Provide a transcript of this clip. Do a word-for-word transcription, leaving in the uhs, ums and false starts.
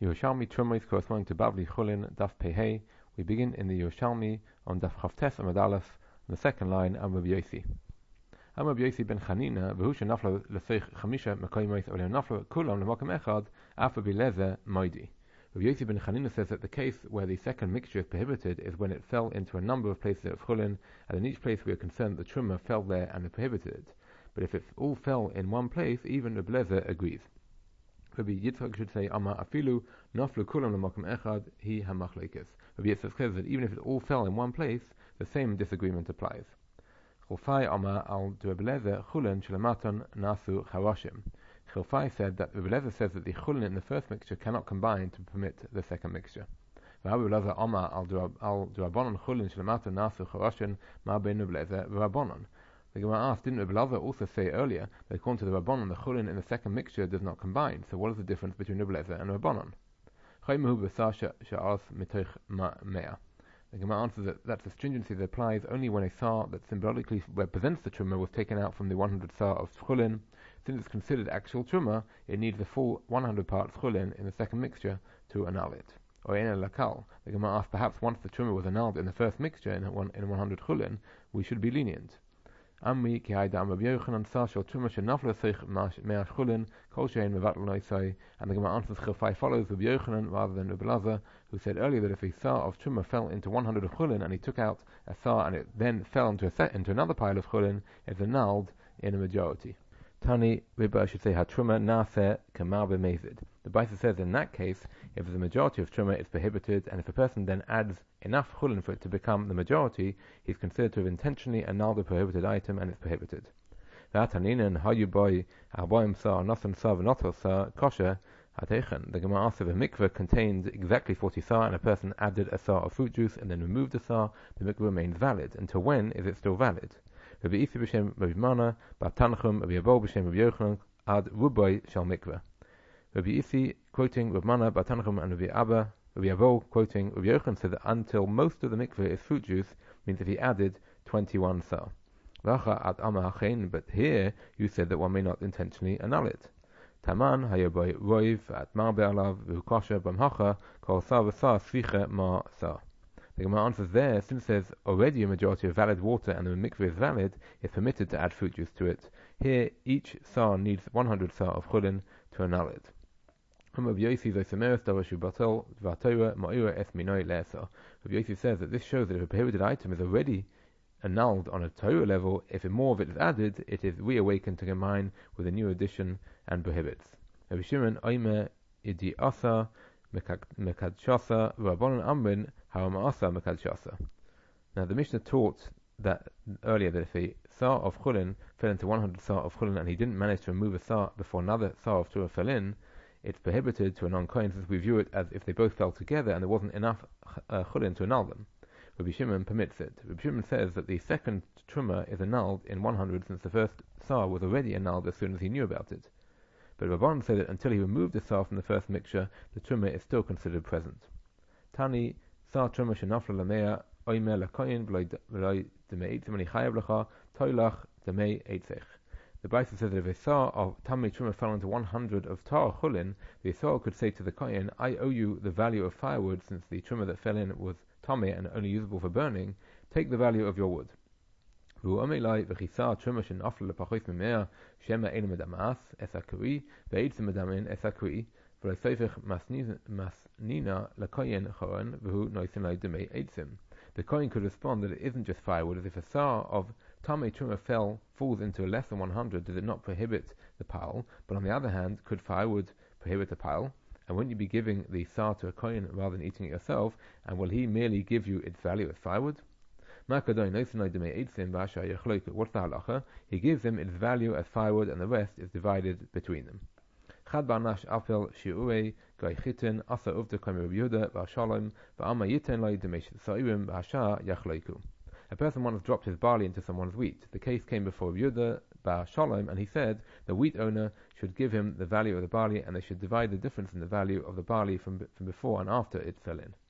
Yerushalmi Trumos corresponding to Bavli Chulin, Daf Pehei. We begin in the Yerushalmi on Daf Chavtes Amud Aleph, on the second line, Am Rabbi Yosi. Am Rabbi Yosi ben Chanina, v'hu shenaflo l'seich chamisha mekoymois olem naflo kulam l'mokem echad, af Rabbi Lezer moidi. Rabbi Yosi ben Chanina says that the case where the second mixture is prohibited is when it fell into a number of places of Chulin, and in each place we are concerned that the Truma fell there and it prohibited it. But if it all fell in one place, even Rabbi Lezer agrees. Rabbi Yitzchak should say, Ama afilu naflu kulam l'makom echad hi hamachlekes. Rabbi Yitzchak says that even if it all fell in one place, the same disagreement applies. Chilfai Ama al Rabbi Lezer chulin shelamaton nasu charashim. Chilfai said that Rabbi Lezer says that the chulin in the first mixture cannot combine to permit the second mixture. Rabbi Lezer Ama al Rabbanon chulin shelamaton nasu charashim ma ben Rabbi Lezer v'Rabbanon. The Gemara asked, didn't Rabbi Lezer also say earlier that according to the Rabbanon, the Chulin in the second mixture does not combine? So what is the difference between Rabbi Lezer and Rabbanon? The Gemara answers that that's a stringency that applies only when a sar that symbolically represents the truma was taken out from the one hundred sar of Chulin. Since it's considered actual truma, it needs the full one hundred parts Chulin in the second mixture to annul it. Or in a lakal, the Gemara asked, perhaps once the truma was annulled in the first mixture in one in one hundred Chulin, we should be lenient. Amri ki haida am Rabbi Yochanan sa shel truma shenafla seich me'ash chulin kol shein mevatel noisai. And the Gemara answers Chilfai follows Rabbi Yochanan rather than Rabbi Lezer, who said earlier that if a sar of truma fell into one hundred of chulin and he took out a sar and it then fell into a set into another pile of chulin, it's annulled in a majority. Tani Ribba should say hatruma naseh kamar b'mezid. The Baisa says in that case, if the majority of truma is prohibited, and if a person then adds enough chulin for it to become the majority, he's considered to have intentionally annulled the prohibited item and it's prohibited. The Gemara asks if a mikveh contains exactly forty sar and a person added a sar of fruit juice and then removed the sar, the mikveh remains valid. Until when is it still valid? Rabbi Isi b'shem Rabbi Mana, Bar Tanchum, Rabbi Yabo b'shem Rabbi Yochanan, ad ruboy shal mikveh. Rabbi Isi quoting Rabbi Mana, Bar Tanchum, and Rabbi Abba, Rabbi Yabo quoting Rabbi Yochanan said that until most of the mikveh is fruit juice, means if he added twenty-one sar. But here you said that one may not intentionally annul it. Taman hayaboy roiv at mar be'alav v'hukasha b'mhacha kol sar v'sar sviche ma sar. The Gemara answers there, since there's already a majority of valid water and the mikveh is valid, it's permitted to add fruit juice to it. Here, each sar needs one hundred sar of chulin to annul it. Rabbi Yosi says that this shows that if a prohibited item is already annulled on a Torah level, if more of it is added, it is reawakened to combine with a new addition and prohibits. Rabbi Shimon Oimer idi asa mekadshasa Rabbanon amrin haramasa mekadshasa. Now the Mishnah taught that earlier that if a sar of chulin fell into one hundred sar of chulin and he didn't manage to remove a sar before another sar of Torah fell in, it's prohibited to a non-kohen, since we view it as if they both fell together and there wasn't enough uh, chulin to annul them. Rabbi Shimon permits it. Rabbi Shimon says that the second truma is annulled in one hundred, since the first sar was already annulled as soon as he knew about it. But Rabbanon said that until he removed the sar from the first mixture, the truma is still considered present. Tani sar truma shenafla lamea oimer lakoyin v'loy demei eitzim ani chayav lecha toilach demei eitzech. The Baisa says that if a sar of tamei truma fell into one hundred of tar chulin, the sar could say to the kohen, I owe you the value of firewood, since the truma that fell in was tamei and only usable for burning. Take the value of your wood. But on the other the kohen could respond that it isn't just firewood, as if a sar of tamei truma fell falls into less than one hundred, does it not prohibit the pile? But on the other hand, could firewood prohibit the pile? And wouldn't you be giving the sar to a kohen rather than eating it yourself? And will he merely give you its value as firewood? What's the halacha? He gives him its value as firewood, and the rest is divided between them. A person once dropped his barley into someone's wheat. The case came before Rabbi Yehuda bar Shalom, and he said the wheat owner should give him the value of the barley, and they should divide the difference in the value of the barley from, from before and after it fell in.